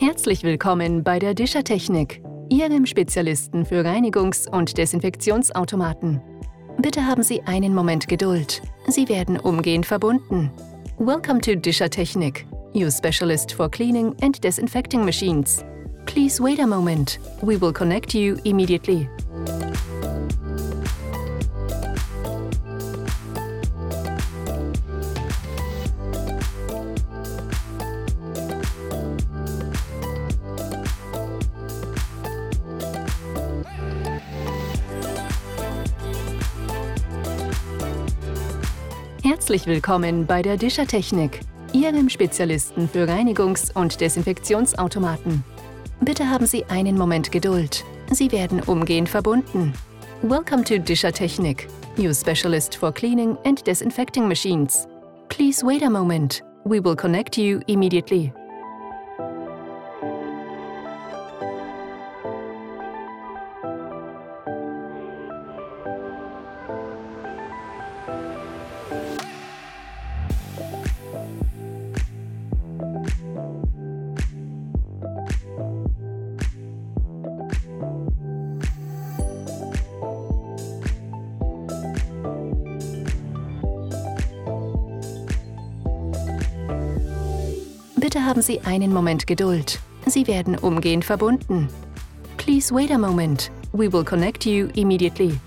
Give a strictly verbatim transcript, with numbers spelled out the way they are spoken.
Herzlich willkommen bei der Discher Technik, Ihrem Spezialisten für Reinigungs- und Desinfektionsautomaten. Bitte haben Sie einen Moment Geduld. Sie werden umgehend verbunden. Welcome to Discher Technik, your specialist for cleaning and disinfecting machines. Please wait a moment. We will connect you immediately. Herzlich willkommen bei der Discher Technik, Ihrem Spezialisten für Reinigungs- und Desinfektionsautomaten. Bitte haben Sie einen Moment Geduld. Sie werden umgehend verbunden. Welcome to Discher Technik, your specialist for cleaning and disinfecting machines. Please wait a moment. We will connect you immediately. Bitte haben Sie einen Moment Geduld. Sie werden umgehend verbunden. Please wait a moment. We will connect you immediately.